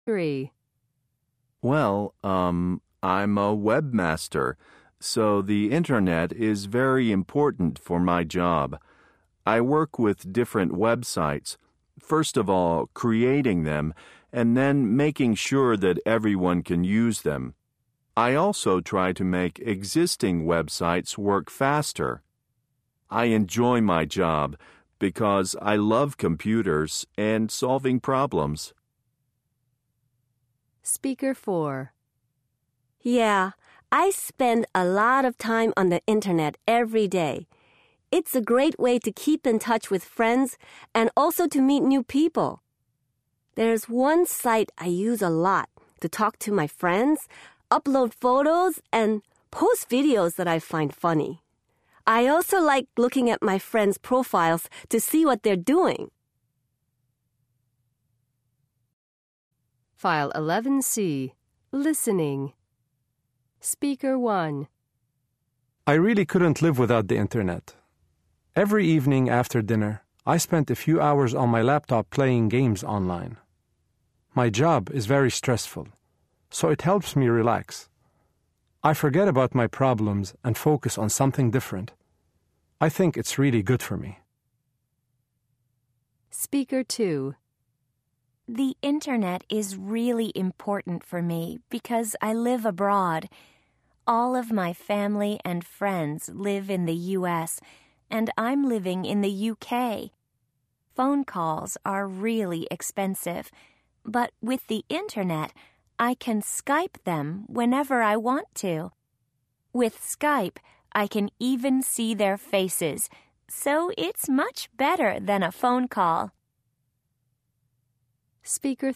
3. Well, I'm a webmaster, so the internet is very important for my job. I work with different websites, first of all creating them, and then making sure that everyone can use them. I also try to make existing websites work faster. I enjoy my job because I love computers and solving problems. Speaker 4. Yeah, I spend a lot of time on the internet every day. It's a great way to keep in touch with friends and also to meet new people. There's one site I use a lot to talk to my friends, upload photos, and post videos that I find funny. I also like looking at my friends' profiles to see what they're doing. File 11C. Listening. Speaker 1. I really couldn't live without the internet. Every evening after dinner, I spent a few hours on my laptop playing games online. My job is very stressful, so it helps me relax. I forget about my problems and focus on something different. I think it's really good for me. Speaker 2. The internet is really important for me because I live abroad. All of my family and friends live in the U.S., and I'm living in the U.K. Phone calls are really expensive, but with the internet, I can Skype them whenever I want to. With Skype, I can even see their faces, so it's much better than a phone call. Speaker